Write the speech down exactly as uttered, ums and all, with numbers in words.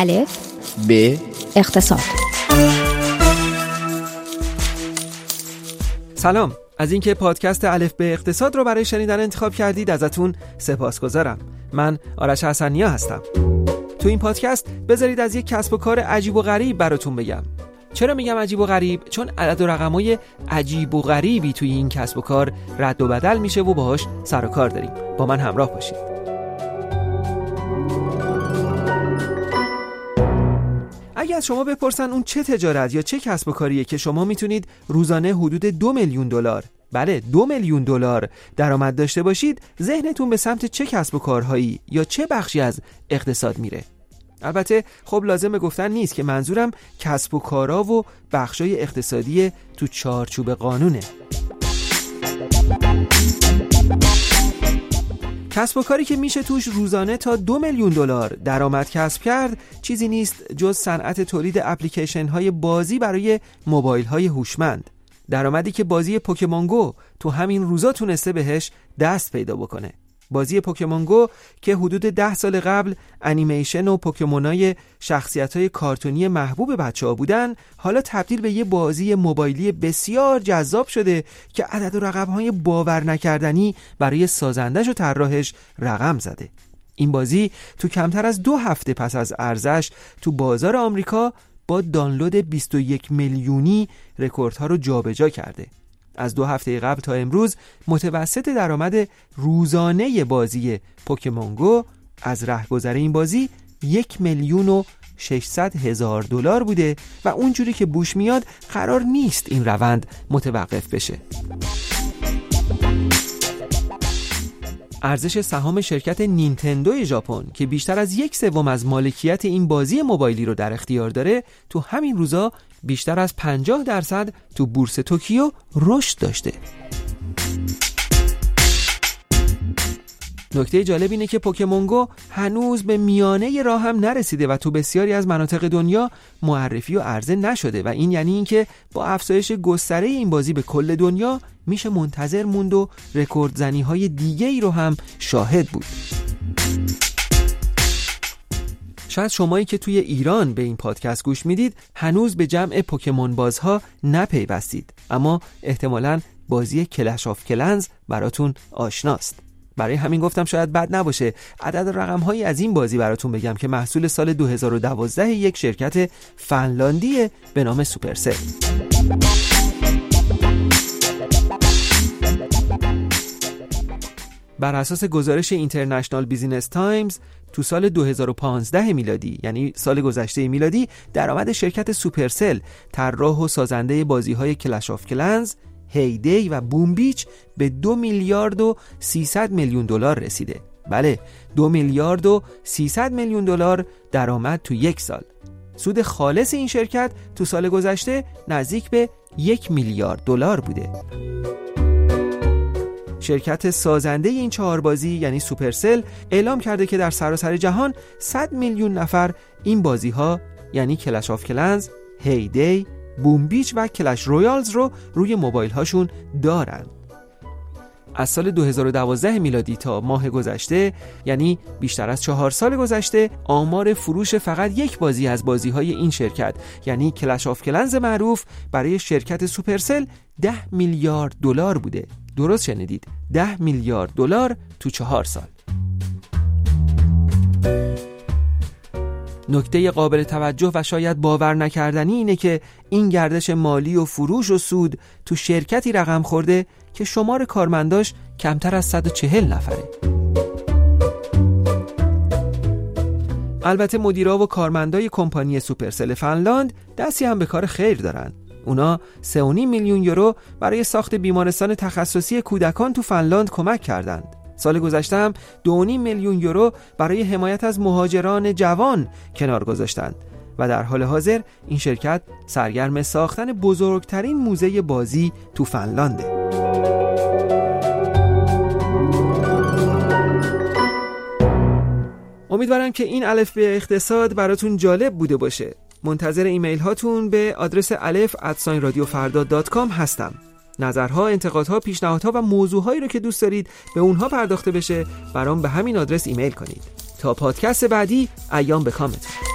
الف ب اقتصاد. سلام، از اینکه پادکست الف ب اقتصاد رو برای شنیدن انتخاب کردید ازتون سپاسگزارم. من آرش حسنیا هستم. تو این پادکست بذارید از یک کسب و کار عجیب و غریب براتون بگم. چرا میگم عجیب و غریب؟ چون عدد و رقمای عجیب و غریبی توی این کسب و کار رد و بدل میشه و باهاش سر و کار داریم. با من همراه باشید. اگه از شما بپرسن اون چه تجارت یا چه کسب و کاریه که شما میتونید روزانه حدود دو میلیون دلار، بله دو میلیون دلار درآمد داشته باشید، ذهنتون به سمت چه کسب و کارهایی یا چه بخشی از اقتصاد میره؟ البته خب لازمه گفتن نیست که منظورم کسب و کارا و بخشای اقتصادی تو چارچوب قانونه. کسب و کاری که میشه توش روزانه تا دو میلیون دلار درآمد کسب کرد چیزی نیست جز صنعت تولید اپلیکیشن های بازی برای موبایل های هوشمند. درآمدی که بازی پوکیمون گو تو همین روزا تونسته بهش دست پیدا بکنه. بازی پوکیمون گو که حدود ده سال قبل انیمیشن و پوکیمونای شخصیت‌های کارتونی محبوب بچه‌ها بودن، حالا تبدیل به یه بازی موبایلی بسیار جذاب شده که عدد و رقم‌های باور نکردنی برای سازندش و طراحش رقم زده. این بازی تو کمتر از دو هفته پس از عرضش تو بازار آمریکا با دانلود بیست و یک میلیونی رکوردها رو جابجا کرده. از دو هفته قبل تا امروز متوسط درآمد روزانه بازی پوکیمون گو از رهگذر این بازی یک میلیون و ششصد هزار دلار بوده و اونجوری که بوش میاد قرار نیست این روند متوقف بشه. ارزش سهام شرکت نینتندو ژاپن که بیشتر از یک سوم از مالکیت این بازی موبایلی رو در اختیار داره، تو همین روزا بیشتر از پنجاه درصد تو بورس توکیو رشد داشته. نکته جالب اینه که پوکیمون گو هنوز به میانه راه هم نرسیده و تو بسیاری از مناطق دنیا معرفی و عرضه نشده و این یعنی این که با افزایش گستره این بازی به کل دنیا میشه منتظر موند و رکورد زنی های دیگه ای رو هم شاهد بود. شاید شمایی که توی ایران به این پادکست گوش میدید هنوز به جمع پوکیمون بازها نپیوستید، اما احتمالاً بازی کلش آف کلنز براتون آشناست. برای همین گفتم شاید بد نباشه عدد رقم‌هایی از این بازی براتون بگم که محصول سال دو هزار و دوازده یک شرکت فنلاندی به نام سوپرسل. بر اساس گزارش اینترنشنال بیزینس تایمز تو سال دو هزار و پانزده میلادی، یعنی سال گذشته میلادی، درآمد شرکت سوپرسل طراح و سازنده بازی‌های کلش آف کلنز، هیدی و بوم بیچ به دو میلیارد و سیصد میلیون دلار رسیده. بله، دو میلیارد و سیصد میلیون دلار درآمد تو یک سال. سود خالص این شرکت تو سال گذشته نزدیک به یک میلیارد دلار بوده. شرکت سازنده این چهار بازی یعنی سوپرسل اعلام کرده که در سراسر جهان صد میلیون نفر این بازی‌ها یعنی کلش آف کلنز، هیدی، بوم بیچ و کلش رویالز رو روی موبایل هاشون دارن. از سال دو هزار و دوازده میلادی تا ماه گذشته، یعنی بیشتر از چهار سال گذشته، آمار فروش فقط یک بازی از بازی‌های این شرکت یعنی کلش آف کلنز معروف برای شرکت سوپرسل ده میلیارد دلار بوده. درست شنیدید، ده میلیارد دلار تو چهار سال. نکته قابل توجه و شاید باور نکردنی اینه که این گردش مالی و فروش و سود تو شرکتی رقم خورده که شمار کارمنداش کمتر از صد و چهل نفره. البته مدیرا و کارمندای کمپانی سوپرسل فنلاند دستی هم به کار خیر دارن. اونا سه و نیم میلیون یورو برای ساخت بیمارستان تخصصی کودکان تو فنلاند کمک کردند. سال گذشته هم دو و نیم میلیون یورو برای حمایت از مهاجران جوان کنار گذاشتند و در حال حاضر این شرکت سرگرم ساختن بزرگترین موزه بازی تو فنلانده. امیدوارم که این الف ب اقتصاد براتون جالب بوده باشه. منتظر ایمیل هاتون به آدرس الف ات رادیو فردا دات کام هستم. نظرها، انتقادها، پیشنهادها و موضوعهایی رو که دوست دارید به اونها پرداخته بشه برام به همین آدرس ایمیل کنید. تا پادکست بعدی، ایام به کامتون.